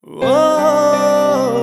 ओ,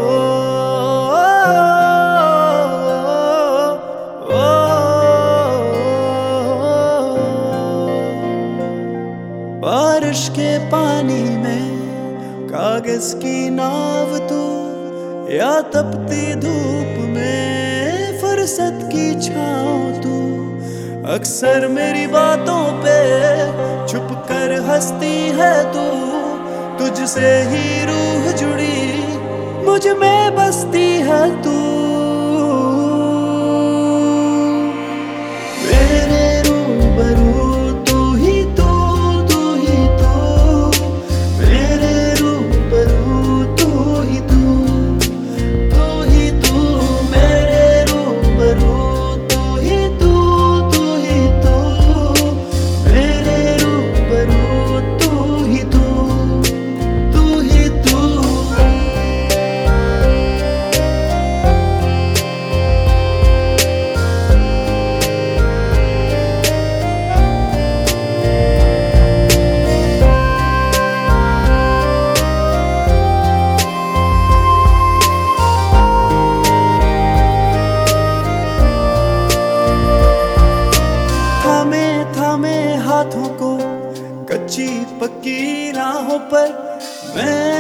बारिश के पानी में कागज की नाव तू, या तपती धूप में फुर्सत की छाँव तू। अक्सर मेरी बातों पे छुप कर हंसती है तू, तुझसे ही रूह जुड़ी मुझ में बसती है तू। मेरे रूबरू तू ही तू, तू ही तू। मेरे रूबरू तू ही तू, तू ही तू। मेरे रूबरू तू ही तू, तू ही तू। मेरे रूबरू तू ही तू, तू ही तू। थामे हाथों को कच्ची पक्की राहों पर मैं